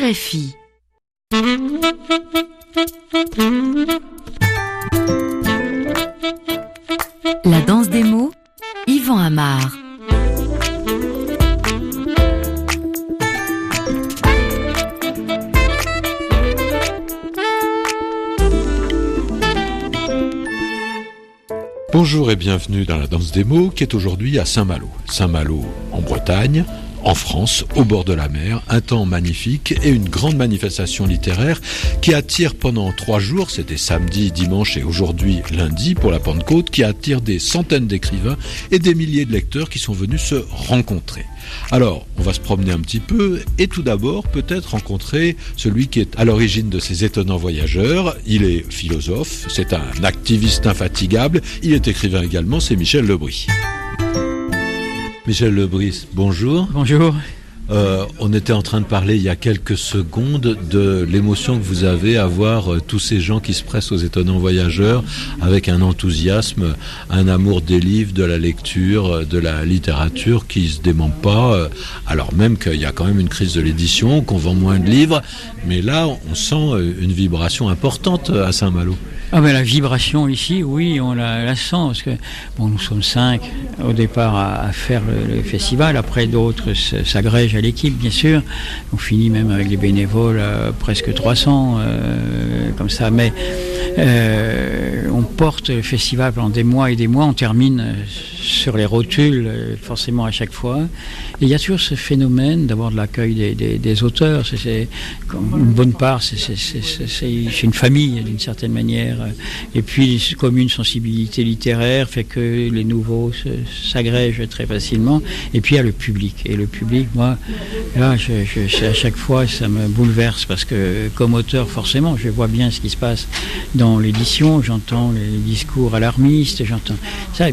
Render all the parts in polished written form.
RFI. La danse des mots, Yvan Amar. Bonjour et bienvenue dans la danse des mots qui est aujourd'hui à Saint-Malo. Saint-Malo en Bretagne, en France, au bord de la mer, un temps magnifique et une grande manifestation littéraire qui attire pendant 3 jours, c'était samedi, dimanche et aujourd'hui lundi pour la Pentecôte, qui attire des centaines d'écrivains et des milliers de lecteurs qui sont venus se rencontrer. Alors, on va se promener un petit peu et tout d'abord peut-être rencontrer celui qui est à l'origine de ces étonnants voyageurs. Il est philosophe, c'est un activiste infatigable, il est écrivain également, c'est Michel Lebris. Michel Lebris, bonjour. Bonjour. On était en train de parler il y a quelques secondes de l'émotion que vous avez à voir tous ces gens qui se pressent aux étonnants voyageurs avec un enthousiasme, un amour des livres, de la lecture, de la littérature qui se dément pas, alors même qu'il y a quand même une crise de l'édition, qu'on vend moins de livres, mais là on sent une vibration importante à Saint-Malo. Ah ben la vibration ici, oui, on la sent, parce que bon, nous sommes 5 au départ à faire le festival, après d'autres s'agrègent à l'équipe, bien sûr. On finit même avec les bénévoles presque 300, comme ça, mais on porte le festival pendant des mois et des mois, on termine sur les rotules, forcément à chaque fois. Et il y a toujours ce phénomène d'avoir de l'accueil des auteurs, c'est une bonne part, c'est une famille d'une certaine manière. Et puis, comme une sensibilité littéraire fait que les nouveaux s'agrègent très facilement. Et puis, il y a le public. Et le public, moi, là, à chaque fois, ça me bouleverse parce que, comme auteur, forcément, je vois bien ce qui se passe dans l'édition. J'entends les discours alarmistes, j'entends ça. Et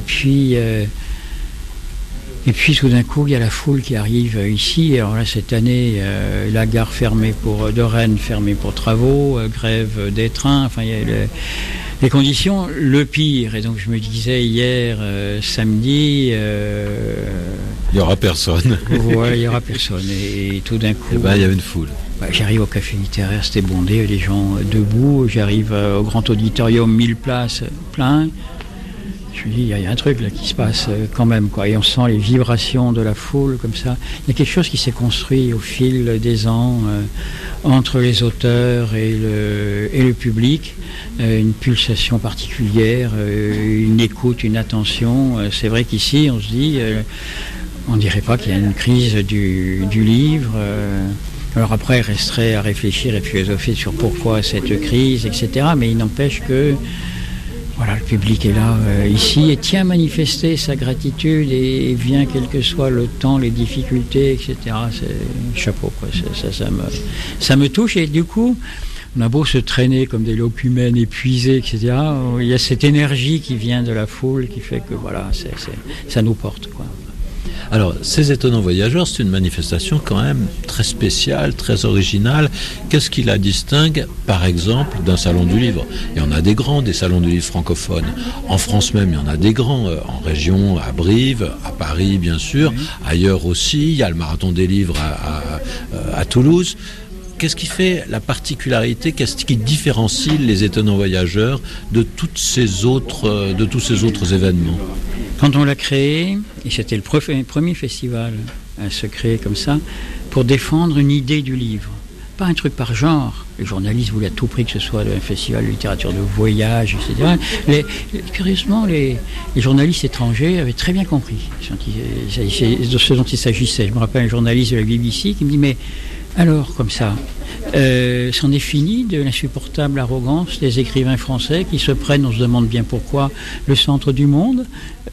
puis, tout d'un coup, il y a la foule qui arrive ici. Alors là, cette année, la gare de Rennes fermée pour travaux, grève des trains. Enfin, il y a les conditions, le pire. Et donc, je me disais hier, samedi... il n'y aura personne. Ouais, il n'y aura personne. Et tout d'un coup... il y avait une foule. J'arrive au café littéraire, c'était bondé, les gens debout. J'arrive au grand auditorium, 1000 places, plein. Je me dis, il y a un truc là qui se passe quand même, quoi. Et on sent les vibrations de la foule comme ça. Il y a quelque chose qui s'est construit au fil des ans entre les auteurs et le public. Une pulsation particulière, une écoute, une attention. C'est vrai qu'ici, on se dit, on dirait pas qu'il y a une crise du livre. Alors après, il resterait à réfléchir et philosopher sur pourquoi cette crise, etc. Mais il n'empêche que voilà, le public est là, ici, et tient à manifester sa gratitude et vient, quel que soit le temps, les difficultés, etc. C'est chapeau, quoi. Ça me touche, et du coup, on a beau se traîner comme des locumènes épuisés, etc. Il y a cette énergie qui vient de la foule qui fait que, voilà, ça nous porte, quoi. Alors, ces étonnants voyageurs, c'est une manifestation quand même très spéciale, très originale. Qu'est-ce qui la distingue, par exemple, d'un salon du livre ? Il y en a des grands, des salons du livre francophones. En France même, il y en a des grands, en région, à Brive, à Paris, bien sûr. Ailleurs aussi, il y a le marathon des livres à Toulouse. Qu'est-ce qui fait la particularité, qu'est-ce qui différencie les étonnants voyageurs de tous ces autres événements ? Quand on l'a créé, et c'était le premier festival à se créer comme ça, pour défendre une idée du livre. Pas un truc par genre. Les journalistes voulaient à tout prix que ce soit un festival de littérature de voyage, etc. Curieusement, les journalistes étrangers avaient très bien compris de ce dont il s'agissait. Je me rappelle un journaliste de la BBC qui me dit, mais alors, comme ça, c'en est fini de l'insupportable arrogance des écrivains français qui se prennent, on se demande bien pourquoi, le centre du monde.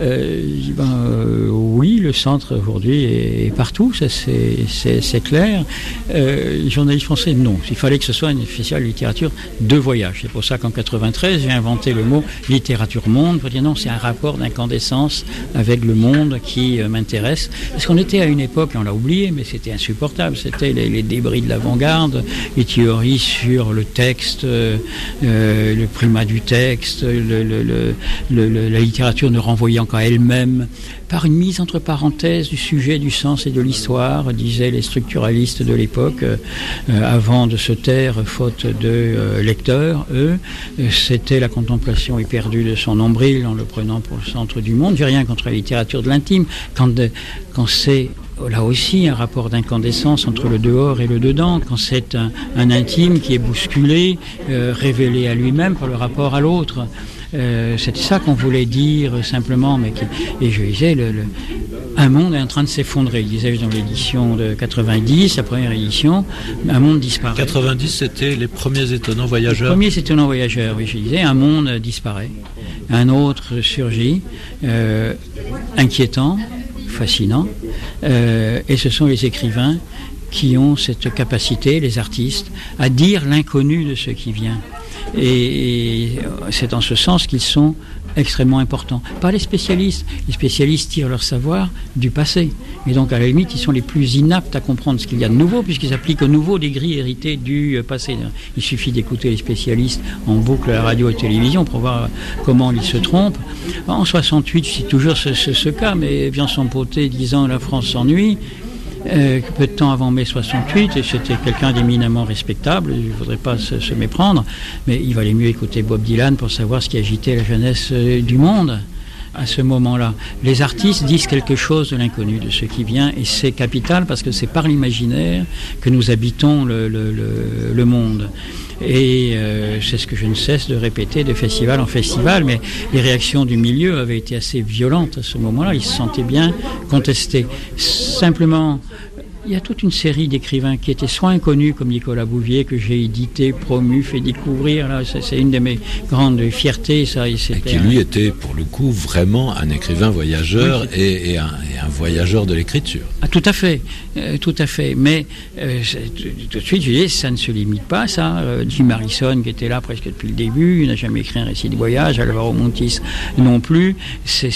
Oui, le centre aujourd'hui est partout, ça c'est clair. Les journalistes français, non. Il fallait que ce soit un festival de littérature de voyage. C'est pour ça qu'en 93, j'ai inventé le mot littérature monde pour dire non, c'est un rapport d'incandescence avec le monde qui m'intéresse. Parce qu'on était à une époque, on l'a oublié, mais c'était insupportable. C'était les débris de l'avant-garde. les théories sur le texte, le primat du texte, la littérature ne renvoyant qu'à elle-même, par une mise entre parenthèses du sujet, du sens et de l'histoire, disaient les structuralistes de l'époque, avant de se taire, faute de lecteurs, eux, c'était la contemplation éperdue de son nombril en le prenant pour le centre du monde. J'ai rien contre la littérature de l'intime, quand c'est là aussi un rapport d'incandescence entre le dehors et le dedans, quand c'est un intime qui est bousculé, révélé à lui-même par le rapport à l'autre. C'était ça qu'on voulait dire simplement, et je disais, un monde est en train de s'effondrer, disais-je dans l'édition de 90, la première édition, un monde disparaît. 90, c'était les premiers étonnants voyageurs. Les premiers étonnants voyageurs, oui, je disais, un monde disparaît, un autre surgit, inquiétant, fascinant, et ce sont les écrivains qui ont cette capacité, les artistes, à dire l'inconnu de ce qui vient. Et c'est en ce sens qu'ils sont extrêmement importants. Pas les spécialistes. Les spécialistes tirent leur savoir du passé. Et donc, à la limite, ils sont les plus inaptes à comprendre ce qu'il y a de nouveau, puisqu'ils appliquent au nouveau des grilles héritées du passé. Il suffit d'écouter les spécialistes en boucle à la radio et télévision pour voir comment ils se trompent. En 68, c'est toujours ce cas, mais vient s'empoter disant « la France s'ennuie ». Peu de temps avant mai 68, et c'était quelqu'un d'éminemment respectable, il ne faudrait pas se méprendre, mais il valait mieux écouter Bob Dylan pour savoir ce qui agitait la jeunesse du monde à ce moment-là. Les artistes disent quelque chose de l'inconnu, de ce qui vient, et c'est capital parce que c'est par l'imaginaire que nous habitons le monde. Et c'est ce que je ne cesse de répéter de festival en festival, mais les réactions du milieu avaient été assez violentes à ce moment-là, ils se sentaient bien contestés. Simplement, il y a toute une série d'écrivains qui étaient soit inconnus, comme Nicolas Bouvier, que j'ai édité, promu, fait découvrir. Là, c'est une de mes grandes fiertés. Ça, et qui, lui, était, pour le coup, vraiment un écrivain voyageur, oui, et un voyageur de l'écriture. Ah, tout à fait. Tout à fait. Mais tout de suite, je dis, ça ne se limite pas à ça. Jim Harrison, qui était là presque depuis le début, il n'a jamais écrit un récit de voyage. Alvaro Montis non plus. C'est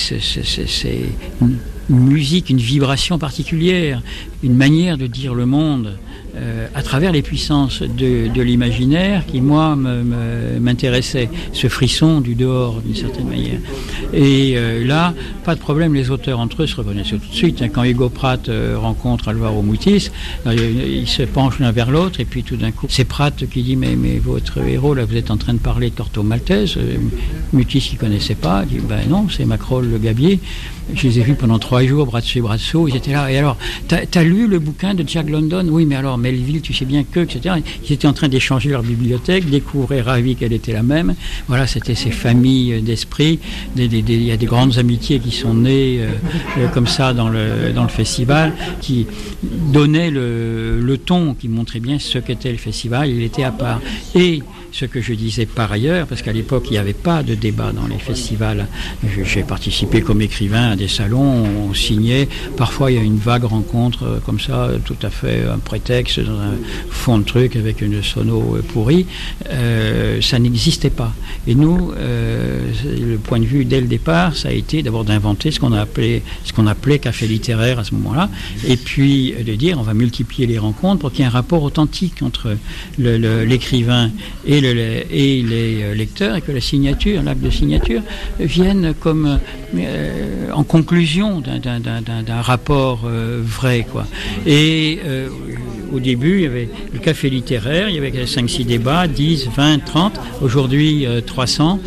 une musique, une vibration particulière, une manière de dire le monde à travers les puissances de l'imaginaire qui, moi, m'intéressait. Ce frisson du dehors, d'une certaine manière. Et là, pas de problème, les auteurs entre eux se reconnaissent tout de suite. Quand Hugo Pratt rencontre Alvaro Mutis, ils se penchent l'un vers l'autre, et puis tout d'un coup, c'est Pratt qui dit mais votre héros, là, vous êtes en train de parler de Corto Maltese. Mutis, qui ne connaissait pas, dit ben non, c'est Macrol le Gabier. Je les ai vus pendant 3 jours, bras dessus, bras dessous, ils étaient là. Et alors, t'as lu le bouquin de Jack London? Oui, mais alors, Melville, tu sais bien que, etc. Ils étaient en train d'échanger leur bibliothèque, découvrir ravis qu'elle était la même. Voilà, c'était ces familles d'esprit. Il y a des grandes amitiés qui sont nées comme ça dans le festival, qui donnaient le ton, qui montrait bien ce qu'était le festival. Il était à part. Et ce que je disais par ailleurs, parce qu'à l'époque, il n'y avait pas de débat dans les festivals. J'ai participé comme écrivain à des salons, on signait. Parfois, il y a une vague rencontre comme ça, tout à fait un prétexte, dans un fond de truc avec une sono pourrie. Ça n'existait pas. Et nous, le point de vue dès le départ, ça a été d'abord d'inventer ce qu'on appelait café littéraire à ce moment-là, et puis de dire on va multiplier les rencontres pour qu'il y ait un rapport authentique entre l'écrivain et les lecteurs, et que la signature, l'acte de signature, vienne comme en conclusion d'un rapport vrai, quoi. Et au début, il y avait le café littéraire, il y avait 5-6 débats, 10, 20, 30. Aujourd'hui, 300,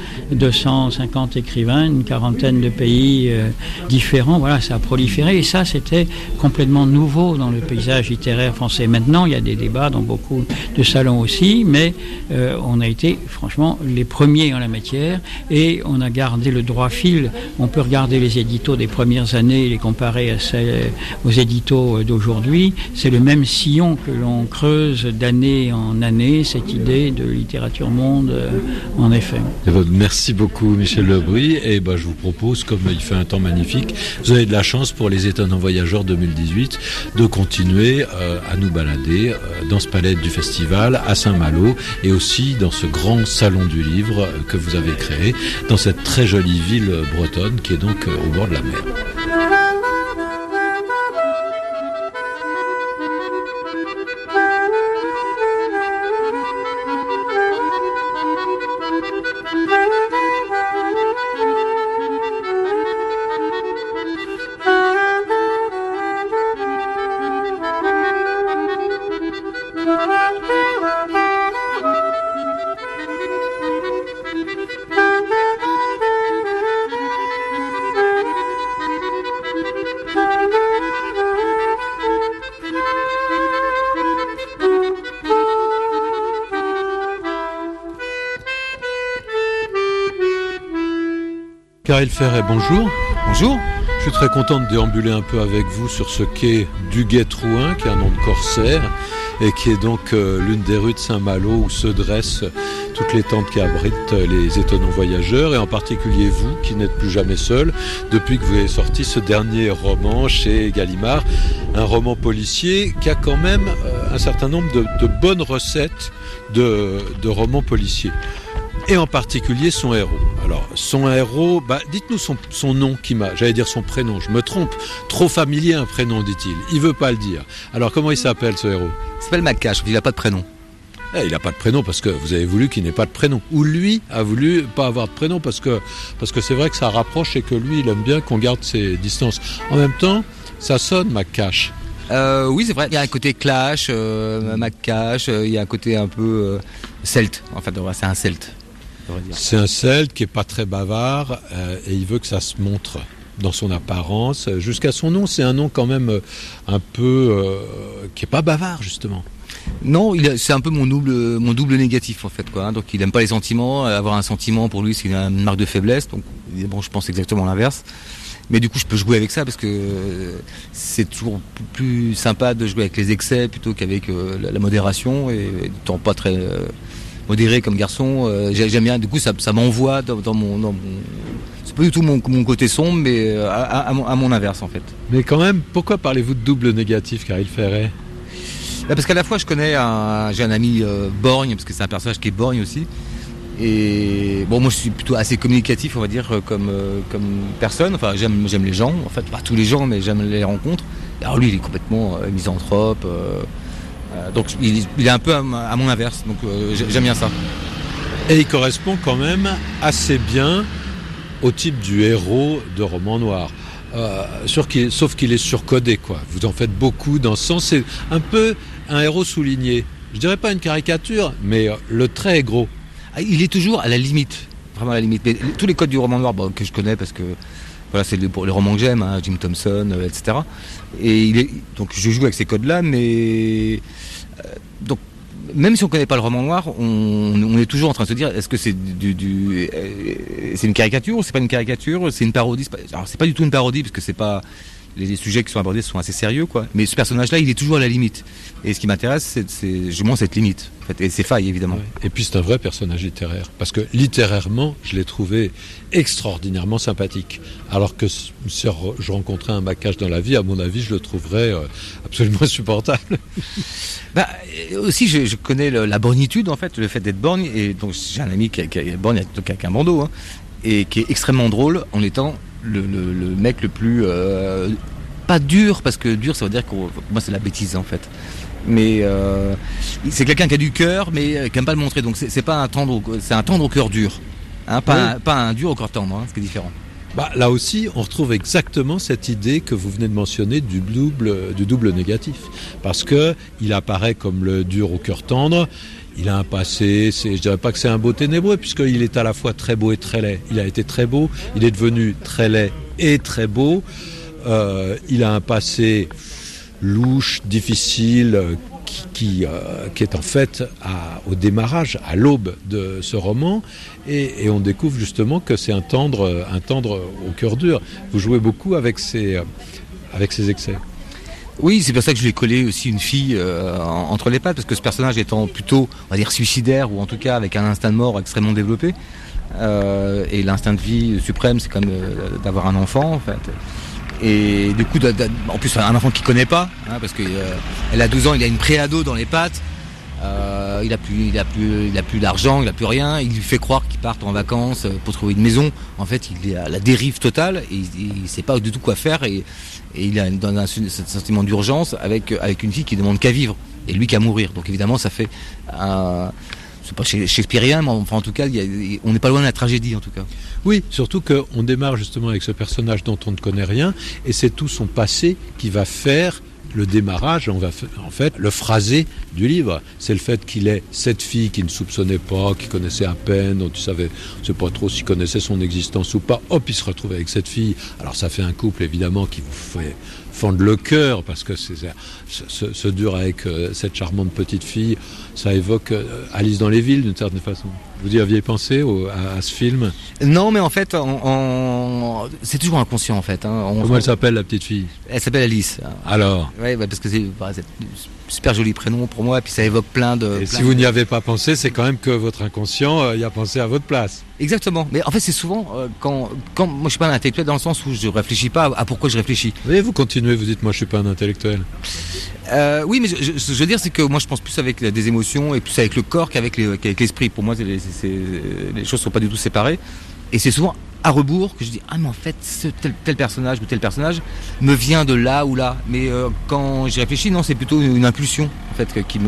250 écrivains, une quarantaine de pays différents. Voilà, ça a proliféré. Et ça, c'était complètement nouveau dans le paysage littéraire français. Maintenant, il y a des débats dans beaucoup de salons aussi, mais on a été, franchement, les premiers en la matière, et on a gardé le droit fil. On peut regarder les éditos des premières années et les comparer aux éditos d'aujourd'hui. C'est le même sillon que l'on creuse d'année en année, cette idée de littérature monde, en effet. Merci beaucoup, Michel Lebris. Et je vous propose, comme il fait un temps magnifique, vous avez de la chance pour les Étonnants Voyageurs 2018 de continuer à nous balader dans ce palais du festival à Saint-Malo, et aussi dans ce grand salon du livre que vous avez créé dans cette très jolie ville bretonne qui est donc au bord de la mer. Caril Ferret, bonjour. Bonjour. Je suis très content de déambuler un peu avec vous sur ce quai du Guet-Trouin, qui est un nom de corsaire, et qui est donc l'une des rues de Saint-Malo où se dressent toutes les tentes qui abritent les étonnants voyageurs, et en particulier vous, qui n'êtes plus jamais seul, depuis que vous avez sorti ce dernier roman chez Gallimard, un roman policier qui a quand même un certain nombre de bonnes recettes de romans policiers. Et en particulier son héros. Alors, son héros, dites-nous son nom j'allais dire son prénom, je me trompe. Trop familier un prénom, dit-il. Il veut pas le dire. Alors, comment il s'appelle, ce héros ? Il s'appelle Macache, il n'a pas de prénom. Il n'a pas de prénom parce que vous avez voulu qu'il n'ait pas de prénom. Ou lui a voulu pas avoir de prénom parce que c'est vrai que ça rapproche et que lui, il aime bien qu'on garde ses distances. En même temps, ça sonne Macache. Oui, c'est vrai. Il y a un côté clash, Macache, il y a un côté un peu celte. En fait, c'est un celte. C'est un celte qui est pas très bavard et il veut que ça se montre dans son apparence. Jusqu'à son nom, c'est un nom quand même un peu qui est pas bavard justement. Non, c'est un peu mon double négatif en fait, quoi. Donc il aime pas les sentiments. Avoir un sentiment pour lui, c'est une marque de faiblesse. Donc bon, je pense exactement l'inverse. Mais du coup, je peux jouer avec ça parce que c'est toujours plus sympa de jouer avec les excès plutôt qu'avec la modération, et étant pas très modéré comme garçon, j'aime bien. Du coup, ça m'envoie dans mon c'est pas du tout mon côté sombre, mais à mon inverse en fait. Mais quand même, pourquoi parlez-vous de double négatif, Caril Ferret ? Parce qu'à la fois, j'ai un ami borgne, parce que c'est un personnage qui est borgne aussi. Et bon, moi je suis plutôt assez communicatif, on va dire, comme personne. Enfin, j'aime les gens, en fait, pas tous les gens, mais j'aime les rencontres. Alors lui, il est complètement misanthrope. Donc il est un peu à mon inverse, donc j'aime bien ça. Et il correspond quand même assez bien au type du héros de roman noir. Sauf qu'il est surcodé, quoi. Vous en faites beaucoup dans ce sens. C'est un peu un héros souligné. Je dirais pas une caricature, mais le trait est gros. Il est toujours à la limite, vraiment à la limite. Mais tous les codes du roman noir que je connais, parce que voilà, c'est pour les romans que j'aime, hein, Jim Thompson, etc. Et donc je joue avec ces codes-là, mais donc même si on ne connaît pas le roman noir, on est toujours en train de se dire, est-ce que c'est c'est une caricature ou c'est pas une caricature, c'est une parodie. Alors c'est pas du tout une parodie parce que c'est pas les sujets qui sont abordés sont assez sérieux, quoi. Mais ce personnage-là, il est toujours à la limite. Et ce qui m'intéresse, c'est justement cette limite, en fait, et ses failles, évidemment. Ouais. Et puis c'est un vrai personnage littéraire, parce que littérairement, je l'ai trouvé extraordinairement sympathique. Alors que si je rencontrais un Macache dans la vie, à mon avis, je le trouverais absolument insupportable. Aussi, je connais la bornitude, en fait, le fait d'être borgne. Et donc, j'ai un ami qui est borgne avec un bandeau, hein, et qui est extrêmement drôle en étant le mec le plus pas dur, parce que dur ça veut dire que moi c'est la bêtise en fait, mais c'est quelqu'un qui a du cœur mais qui aime pas le montrer, donc c'est pas un tendre, c'est un tendre au cœur dur, hein, pas un dur au cœur tendre, hein, ce qui est différent. Là aussi, on retrouve exactement cette idée que vous venez de mentionner du double négatif, parce que il apparaît comme le dur au cœur tendre. Il a un passé, je dirais pas que c'est un beau ténébreux, puisqu'il est à la fois très beau et très laid. Il a été très beau, il est devenu très laid et très beau. Il a un passé louche, difficile, qui est en fait au démarrage, à l'aube de ce roman. Et on découvre justement que c'est un tendre au cœur dur. Vous jouez beaucoup avec ces excès. Oui, c'est pour ça que je lui ai collé aussi une fille entre les pattes, parce que ce personnage étant plutôt, on va dire, suicidaire, ou en tout cas avec un instinct de mort extrêmement développé, et l'instinct de vie suprême, c'est quand même d'avoir un enfant, en fait. Et du coup, en plus, un enfant qu'il connaît pas, hein, parce qu'elle a 12 ans, il a une préado dans les pattes, il a plus d'argent, il a plus rien, il lui fait croire qu'il part en vacances pour trouver une maison. En fait, il est à la dérive totale, et il sait pas du tout quoi faire, et il a dans un sentiment d'urgence avec une fille qui demande qu'à vivre et lui qu'à mourir. Donc évidemment, ça fait c'est pas shakespearien, mais enfin, en tout cas, on n'est pas loin de la tragédie, en tout cas. Oui, surtout qu'on démarre justement avec ce personnage dont on ne connaît rien, et c'est tout son passé qui va faire le démarrage, on va en fait le phrasé du livre. C'est le fait qu'il ait cette fille qui ne soupçonnait pas, qui connaissait à peine, dont tu savais, je ne sais pas trop s'il connaissait son existence ou pas. Hop, il se retrouve avec cette fille. Alors ça fait un couple évidemment qui vous fait fendent le cœur, parce que ce dur avec cette charmante petite fille, ça évoque Alice dans les villes d'une certaine façon. Vous y aviez pensé à ce film? Non, mais en fait, c'est toujours inconscient en fait. Comment elle s'appelle, la petite fille? Elle s'appelle Alice. Alors? Ouais, parce que c'est un super joli prénom pour moi, et puis ça évoque plein de... Si vous n'y avez pas pensé, c'est quand même que votre inconscient y a pensé à votre place. Exactement, mais en fait c'est souvent quand moi je suis pas un intellectuel dans le sens où je réfléchis pas à pourquoi je réfléchis. Oui, vous continuez, vous dites moi je suis pas un intellectuel. Oui, mais je veux dire c'est que moi je pense plus avec des émotions et plus avec le corps qu'avec l'esprit. Pour moi les choses sont pas du tout séparées, et c'est souvent à rebours que je dis mais en fait tel personnage ou tel personnage me vient de là ou là, mais quand j'y réfléchis, non, c'est plutôt une impulsion en fait qui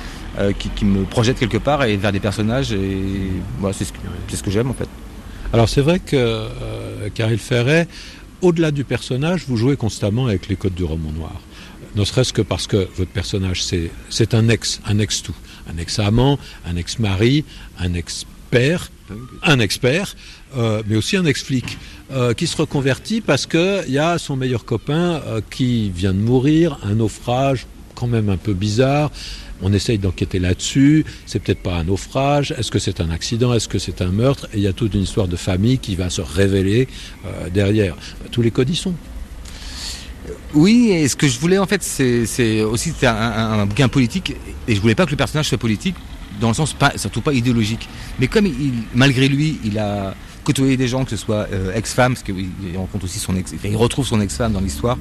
me projette quelque part et vers des personnages, et voilà, c'est ce que j'aime en fait. Alors c'est vrai que Caril Ferret, au-delà du personnage, vous jouez constamment avec les codes du roman noir. Ne serait-ce que parce que votre personnage c'est un ex-tout, un ex-amant, un ex-mari, un ex-père, un expert, mais aussi un ex-flic, qui se reconvertit parce qu'il y a son meilleur copain qui vient de mourir, un naufrage quand même un peu bizarre. On essaye d'enquêter là-dessus, c'est peut-être pas un naufrage, est-ce que c'est un accident, est-ce que c'est un meurtre, et il y a toute une histoire de famille qui va se révéler derrière. Tous les codes y sont. Oui, et ce que je voulais en fait, c'est aussi un bouquin politique, et je voulais pas que le personnage soit politique, dans le sens surtout pas idéologique. Mais comme malgré lui, il a côtoyé des gens, que ce soit ex-femmes, parce qu'il rencontre aussi il retrouve son ex-femme dans l'histoire,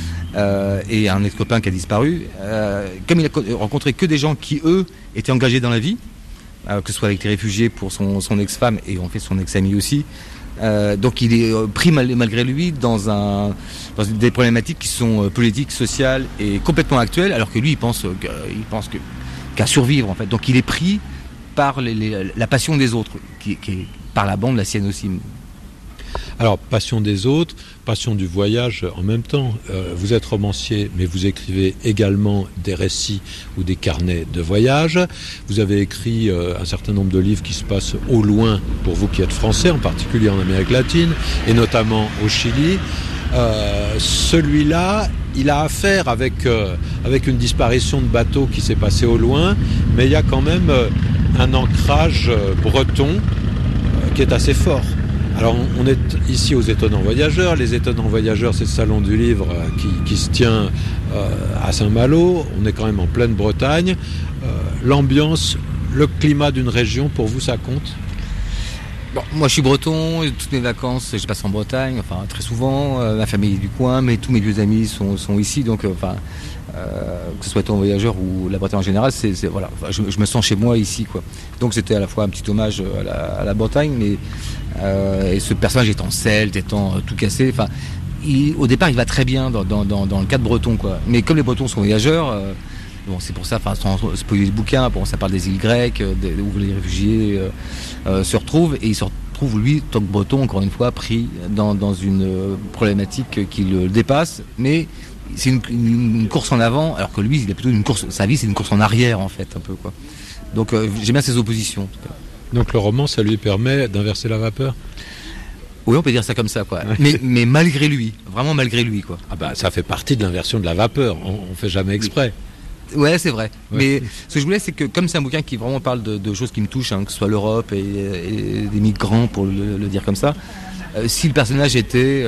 et un ex-copain qui a disparu. Comme il a rencontré que des gens qui, eux, étaient engagés dans la vie, que ce soit avec les réfugiés pour son ex-femme et en fait son ex-ami aussi. Donc il est pris malgré lui dans des problématiques qui sont politiques, sociales et complètement actuelles, alors que lui il pense qu'à survivre en fait. Donc il est pris par la passion des autres, qui est par la bande la sienne aussi. Alors, passion des autres, passion du voyage en même temps. Vous êtes romancier, mais vous écrivez également des récits ou des carnets de voyage. Vous avez écrit un certain nombre de livres qui se passent au loin, pour vous qui êtes français, en particulier en Amérique latine, et notamment au Chili. Celui-là, il a affaire avec une disparition de bateau qui s'est passée au loin, mais il y a quand même un ancrage breton qui est assez fort. Alors on est ici aux Étonnants Voyageurs. Les Étonnants Voyageurs, c'est le salon du livre qui se tient à Saint-Malo. On est quand même en pleine Bretagne. L'ambiance, le climat d'une région, pour vous, ça compte? Bon, moi je suis breton, toutes mes vacances je passe en Bretagne, enfin très souvent, ma famille est du coin, mais tous mes vieux amis sont ici, donc que ce soit Étonnants Voyageurs ou la Bretagne en général, voilà, je me sens chez moi ici, quoi. Donc c'était à la fois un petit hommage à la Bretagne, mais et ce personnage étant celte, étant tout cassé, enfin au départ il va très bien dans le cadre breton, quoi. Mais comme les Bretons sont voyageurs, bon, c'est pour ça, sans spoiler le bouquin, ça parle des îles grecques, où les réfugiés se retrouvent, et il se retrouve, lui, tant que breton, encore une fois, pris dans une problématique qui le dépasse, mais c'est une course en avant, alors que lui, il a plutôt une course, sa vie, c'est une course en arrière, en fait, un peu, quoi. Donc, j'aime bien ces oppositions, en tout cas. Donc, le roman, ça lui permet d'inverser la vapeur? Oui, on peut dire ça comme ça, quoi. Mais malgré lui, vraiment malgré lui, quoi. Ah bah, ça fait partie de l'inversion de la vapeur, on fait jamais exprès. Ouais, c'est vrai. Ouais. Mais ce que je voulais, c'est que comme c'est un bouquin qui vraiment parle de choses qui me touchent, que ce soit l'Europe et des migrants, pour le dire comme ça, si le personnage était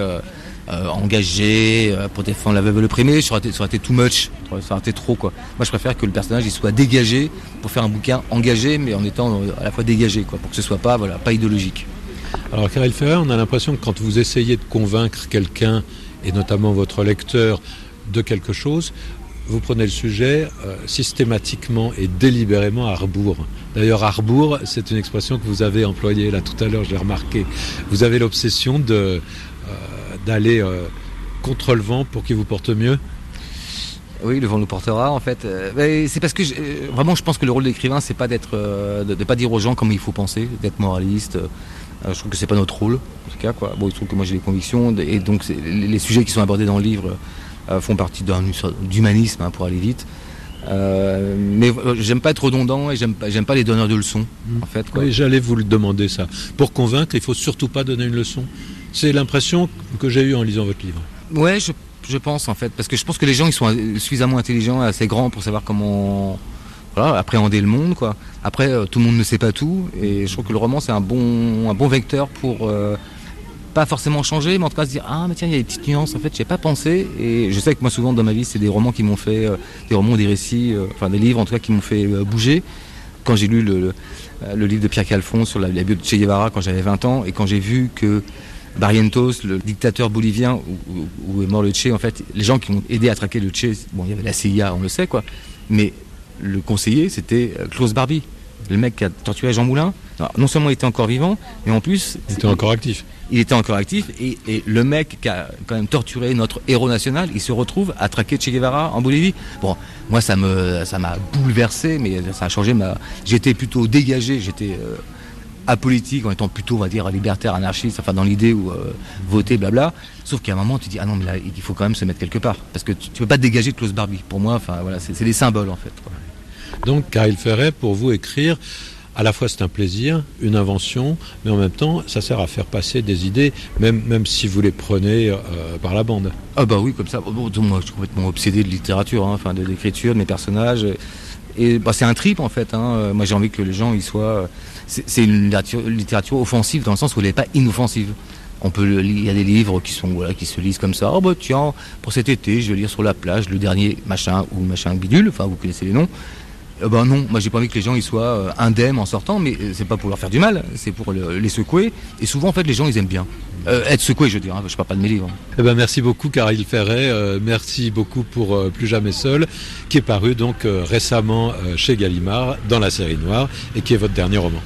engagé pour défendre la veuve et l'opprimé, ça aurait été too much, ça aurait été trop, quoi. Moi, je préfère que le personnage il soit dégagé pour faire un bouquin engagé, mais en étant à la fois dégagé, quoi, pour que ce soit pas idéologique. Alors, Caril Ferret, on a l'impression que quand vous essayez de convaincre quelqu'un, et notamment votre lecteur, de quelque chose, vous prenez le sujet systématiquement et délibérément à rebours. D'ailleurs, à rebours, c'est une expression que vous avez employée là tout à l'heure, j'ai remarqué. Vous avez l'obsession d'aller contre le vent pour qu'il vous porte mieux? Oui, le vent nous portera, en fait. C'est parce que vraiment, je pense que le rôle de l'écrivain, c'est pas de pas dire aux gens comment il faut penser, d'être moraliste. Je trouve que c'est pas notre rôle, en tout cas, quoi. Bon, il se trouve que moi j'ai des convictions, et donc les sujets qui sont abordés dans le livre font partie d'humanisme, pour aller vite. Mais j'aime pas être redondant, et j'aime pas les donneurs de leçons, en fait, quoi. Oui, j'allais vous le demander ça. Pour convaincre, il faut surtout pas donner une leçon. C'est l'impression que j'ai eue en lisant votre livre. Ouais, je pense en fait, parce que je pense que les gens ils sont suffisamment intelligents, assez grands pour savoir comment appréhender le monde, quoi. Après, tout le monde ne sait pas tout, et je trouve que le roman c'est un bon vecteur pour pas forcément changer, mais en tout cas se dire mais tiens, il y a des petites nuances en fait, j'y ai pas pensé. Et je sais que moi souvent dans ma vie c'est des romans qui m'ont fait, des romans, des récits, des livres en tout cas qui m'ont fait bouger. Quand j'ai lu le livre de Pierre Calfon sur la bio de Che Guevara quand j'avais 20 ans, et quand j'ai vu que Barrientos, le dictateur bolivien où est mort le Che, en fait, les gens qui ont aidé à traquer le Che, bon, il y avait la CIA, on le sait, quoi, mais le conseiller, c'était Klaus Barbie, le mec qui a torturé Jean Moulin. Alors, non seulement il était encore vivant, mais en plus... Il était encore actif. Il était encore actif, et le mec qui a quand même torturé notre héros national, il se retrouve à traquer Che Guevara en Bolivie. Bon, moi ça m'a bouleversé, mais ça a changé J'étais plutôt dégagé, j'étais apolitique en étant plutôt, on va dire, libertaire, anarchiste, enfin dans l'idée où voter, blabla. Sauf qu'à un moment tu dis non mais là il faut quand même se mettre quelque part, parce que tu peux pas te dégager de Klaus Barbie. Pour moi, enfin voilà, c'est des symboles en fait, quoi. Donc Caril Ferret, pour vous écrire, à la fois c'est un plaisir, une invention, mais en même temps ça sert à faire passer des idées, même si vous les prenez par la bande. Ah bah oui, comme ça. Bon, moi je suis complètement obsédé de littérature, de l'écriture, de mes personnages. Et c'est un trip en fait. Moi j'ai envie que les gens ils soient. C'est une littérature offensive dans le sens où elle n'est pas inoffensive. Il y a des livres qui se lisent comme ça. Tiens, pour cet été, je vais lire sur la plage le dernier machin ou machin bidule. Enfin, vous connaissez les noms. Non, moi j'ai pas envie que les gens ils soient indemnes en sortant, mais c'est pas pour leur faire du mal, c'est pour les secouer. Et souvent en fait les gens ils aiment bien être secoués, je veux dire. Je parle pas de mes livres. Merci beaucoup Caril Ferret. Merci beaucoup pour Plus jamais seul, qui est paru donc récemment chez Gallimard dans la série noire et qui est votre dernier roman.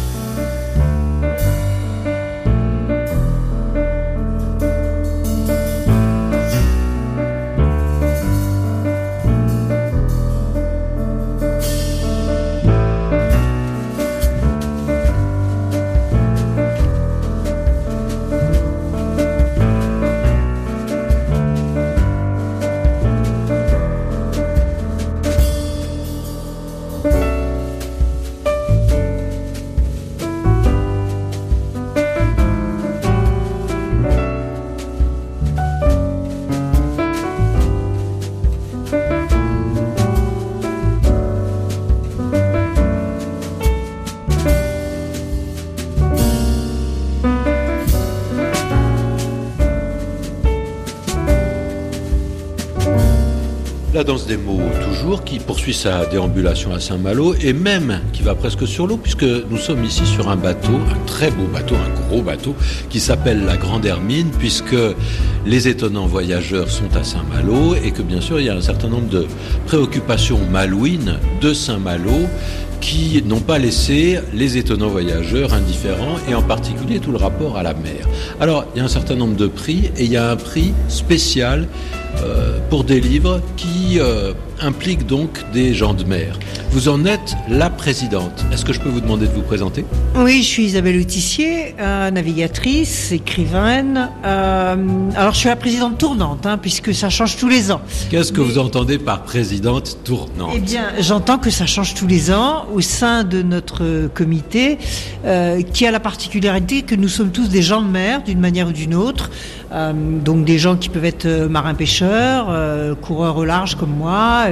La danse des mots, toujours, qui poursuit sa déambulation à Saint-Malo et même qui va presque sur l'eau, puisque nous sommes ici sur un bateau, un très beau bateau, un gros bateau, qui s'appelle la Grande Hermine, puisque les étonnants voyageurs sont à Saint-Malo et que bien sûr il y a un certain nombre de préoccupations malouines de Saint-Malo qui n'ont pas laissé les étonnants voyageurs indifférents, et en particulier tout le rapport à la mer. Alors, il y a un certain nombre de prix, et il y a un prix spécial pour des livres qui impliquent donc des gens de mer. Vous en êtes la présidente. Est-ce que je peux vous demander de vous présenter ? Oui, je suis Isabelle Autissier, navigatrice, écrivaine. Alors, je suis la présidente tournante, puisque ça change tous les ans. Qu'est-ce que vous entendez par présidente tournante ? Eh bien, j'entends que ça change tous les ans au sein de notre comité, qui a la particularité que nous sommes tous des gens de mer, d'une manière ou d'une autre. Donc des gens qui peuvent être marins-pêcheurs, coureurs au large comme moi,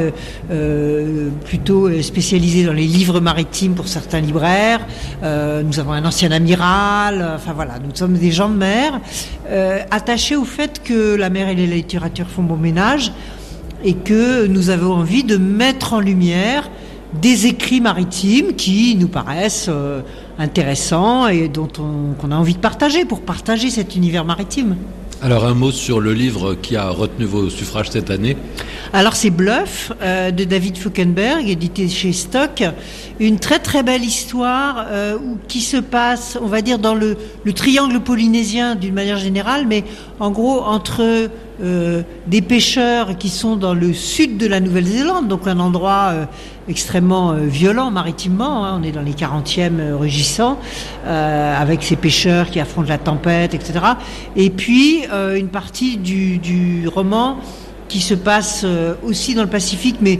plutôt spécialisés dans les livres maritimes pour certains libraires. Nous avons un ancien amiral. Enfin voilà, nous sommes des gens de mer, attachés au fait que la mer et la littérature font bon ménage, et que nous avons envie de mettre en lumière des écrits maritimes qui nous paraissent intéressants et qu'on a envie de partager, pour partager cet univers maritime. Alors un mot sur le livre qui a retenu vos suffrages cette année. Alors c'est Bluff de David Fauquenberg, édité chez Stock. Une très très belle histoire qui se passe, on va dire, dans le triangle polynésien d'une manière générale, mais en gros entre des pêcheurs qui sont dans le sud de la Nouvelle-Zélande, donc un endroit extrêmement violent maritimement, on est dans les 40e rugissants, avec ces pêcheurs qui affrontent la tempête, etc. Et puis une partie du roman qui se passe aussi dans le Pacifique, mais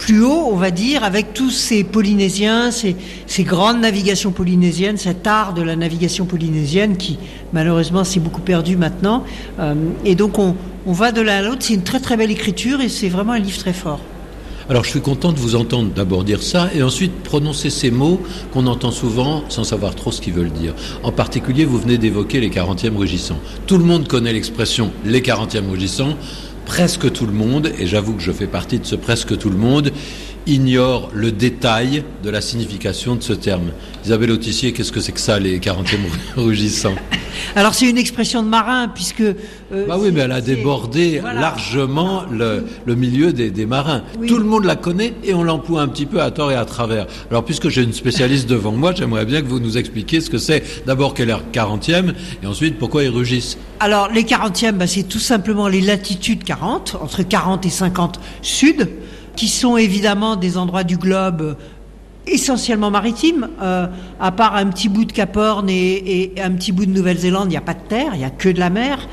plus haut, on va dire, avec tous ces Polynésiens, ces grandes navigations polynésiennes, cet art de la navigation polynésienne qui, malheureusement, s'est beaucoup perdu maintenant. Et donc, on va de l'un à l'autre. C'est une très très belle écriture et c'est vraiment un livre très fort. Alors je suis content de vous entendre d'abord dire ça et ensuite prononcer ces mots qu'on entend souvent sans savoir trop ce qu'ils veulent dire. En particulier, vous venez d'évoquer les 40e rugissants. Tout le monde connaît l'expression les 40e rugissants. Presque tout le monde, et j'avoue que je fais partie de ce presque tout le monde, ignore le détail de la signification de ce terme. Isabelle Autissier, qu'est-ce que c'est que ça, les 40e rugissants? Alors c'est une expression de marin, puisque... oui, mais elle a débordé largement le milieu des marins. Oui. Tout le monde la connaît et on l'emploie un petit peu à tort et à travers. Alors puisque j'ai une spécialiste devant moi, j'aimerais bien que vous nous expliquiez ce que c'est. D'abord, quelle est leur 40e et ensuite, pourquoi ils rugissent? Alors les 40e, c'est tout simplement les latitudes 40, entre 40 et 50 sud, qui sont évidemment des endroits du globe essentiellement maritimes. À part un petit bout de Cap Horn et un petit bout de Nouvelle-Zélande, il n'y a pas de terre, il n'y a que de la mer.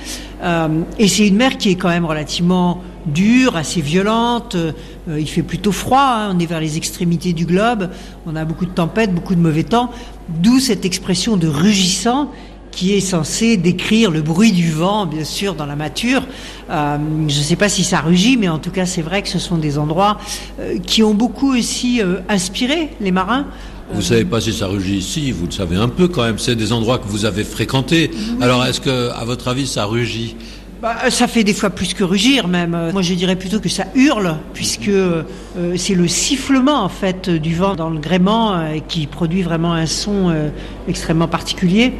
Et c'est une mer qui est quand même relativement dure, assez violente. Il fait plutôt froid, on est vers les extrémités du globe. On a beaucoup de tempêtes, beaucoup de mauvais temps. D'où cette expression de rugissant qui est censé décrire le bruit du vent, bien sûr, dans la mâture. Je ne sais pas si ça rugit, mais en tout cas, c'est vrai que ce sont des endroits qui ont beaucoup aussi inspiré les marins. Vous ne savez pas si ça rugit ici, vous le savez un peu quand même. C'est des endroits que vous avez fréquentés. Oui. Alors, est-ce que, à votre avis, ça rugit? Ça fait des fois plus que rugir même. Moi je dirais plutôt que ça hurle, puisque c'est le sifflement en fait du vent dans le gréement qui produit vraiment un son extrêmement particulier.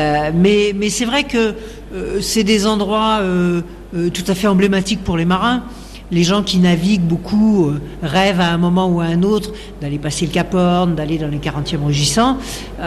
Mais c'est vrai que c'est des endroits tout à fait emblématiques pour les marins. Les gens qui naviguent beaucoup rêvent à un moment ou à un autre d'aller passer le Cap Horn, d'aller dans les 40e rugissants.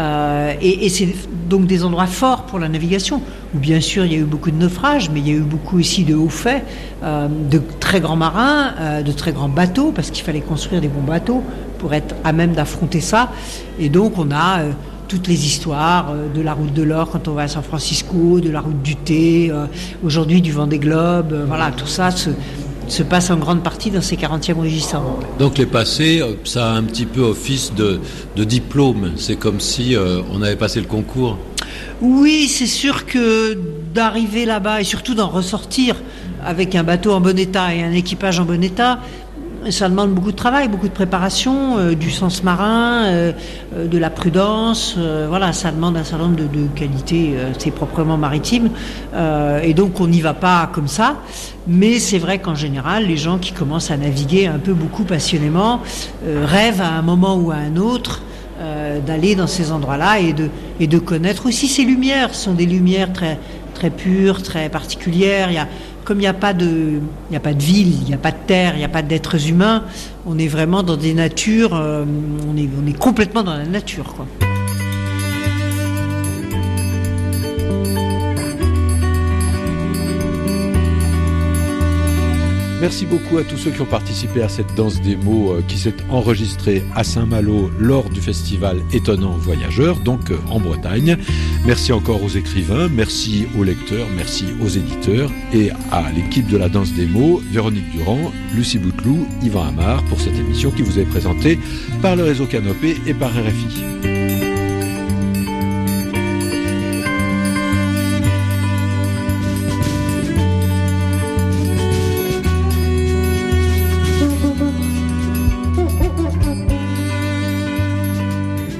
Et c'est donc des endroits forts pour la navigation, où bien sûr il y a eu beaucoup de naufrages, mais il y a eu beaucoup aussi de hauts faits, de très grands marins, de très grands bateaux, parce qu'il fallait construire des bons bateaux pour être à même d'affronter ça. Et donc on a... toutes les histoires de la route de l'or quand on va à San Francisco, de la route du thé, aujourd'hui du Vendée Globe, voilà, tout ça se passe en grande partie dans ces 40e rugissants. Donc les passés, ça a un petit peu office de diplôme, c'est comme si on avait passé le concours. Oui, c'est sûr que d'arriver là-bas et surtout d'en ressortir avec un bateau en bon état et un équipage en bon état, ça demande beaucoup de travail, beaucoup de préparation, du sens marin, de la prudence. Voilà, ça demande un certain nombre de qualités, c'est proprement maritime. Et donc, on n'y va pas comme ça. Mais c'est vrai qu'en général, les gens qui commencent à naviguer un peu beaucoup passionnément rêvent à un moment ou à un autre d'aller dans ces endroits-là et de connaître aussi ces lumières. Ce sont des lumières très, très pures, très particulières. Comme il n'y a pas de ville, il n'y a pas de terre, il n'y a pas d'êtres humains, on est vraiment dans des natures, on est complètement dans la nature, quoi. Merci beaucoup à tous ceux qui ont participé à cette danse des mots qui s'est enregistrée à Saint-Malo lors du festival Étonnant Voyageurs, donc en Bretagne. Merci encore aux écrivains, merci aux lecteurs, merci aux éditeurs et à l'équipe de la danse des mots, Véronique Durand, Lucie Bouteloup, Yvan Amar pour cette émission qui vous est présentée par le réseau Canopé et par RFI.